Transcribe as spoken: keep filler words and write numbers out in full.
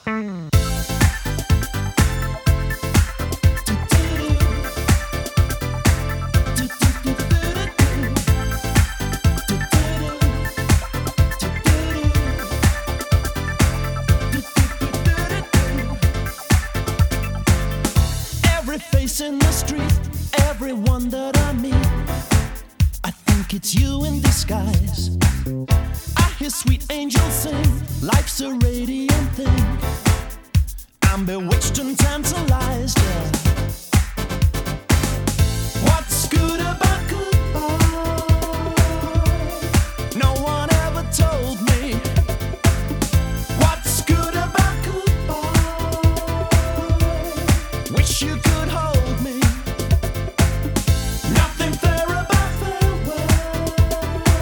Every face in the street, everyone that I meet, I think it's you in disguise. I hear sweet angels sing, life's a radiant thing. I'm bewitched and tantalized, yeah. What's good about